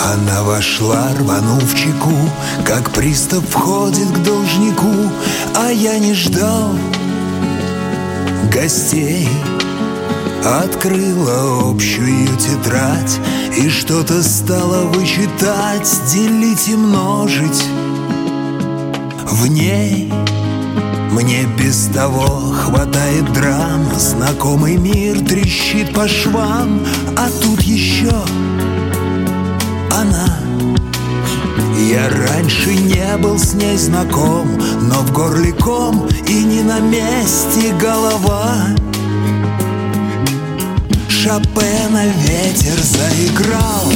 Она вошла, рванув чеку, как пристав входит к должнику, а я не ждал гостей. Открыла общую тетрадь и что-то стала вычитать, делить и множить в ней. Мне без того хватает драм, знакомый мир трещит по швам, а тут еще она. Я раньше не был с ней знаком, но в горле ком и не на месте голова. Шопена ветер заиграл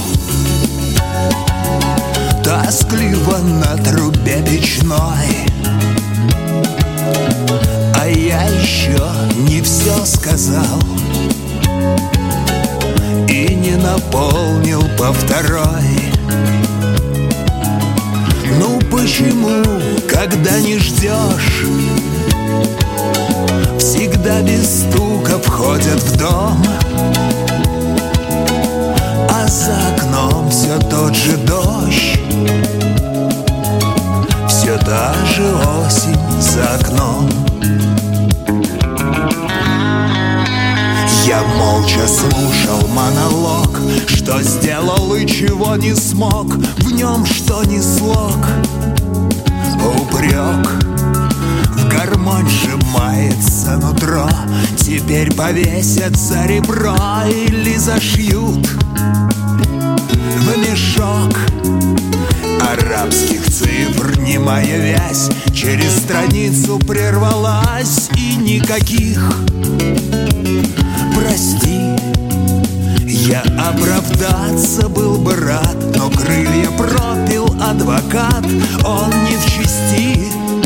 тоскливо на трубе печной, а я еще не все сказал и не наполнил по второй. Ну почему, когда не ждешь, всегда без стука входят в дом, а за окном все тот же дождь, все та же осень за окном. Я молча слушал монолог, что сделал и чего не смог, в нем что ни слог упрек. В гармонь сжимается нутро, теперь повесят за ребро или зашьют в мешок арабских цифр. Немая вязь через страницу прервалась, и никаких прости. Я оправдаться был бы рад, но крылья пропил адвокат, он не в чести.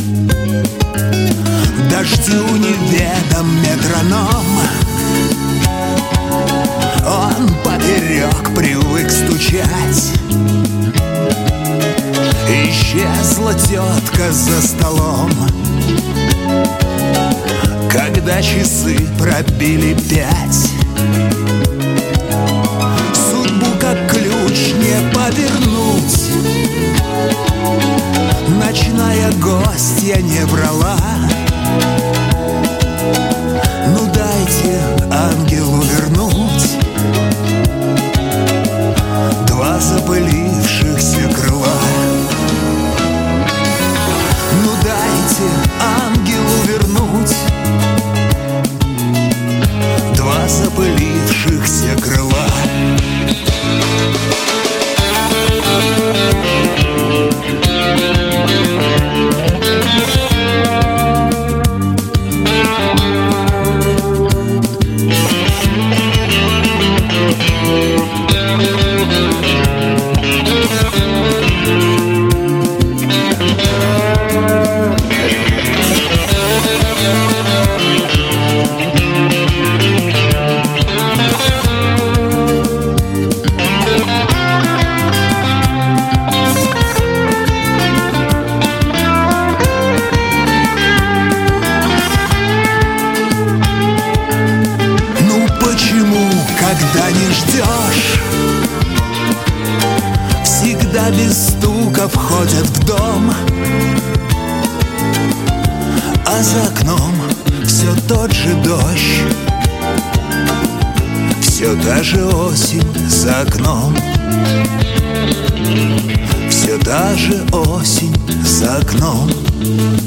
Дождю неведом метроном, он поперек привык стучать. Исчезла тетка за столом, когда часы пробили 5. Судьбу как ключ не повернуть, ночная гостья не врала. Ну дайте ангелу вернуть 2 запылившихся крыла. Ну дайте ангелу вернуть 2 запылившихся крыла. Когда не ждешь, всегда без стука входят в дом, а за окном все тот же дождь, все та же осень за окном, все та же осень за окном.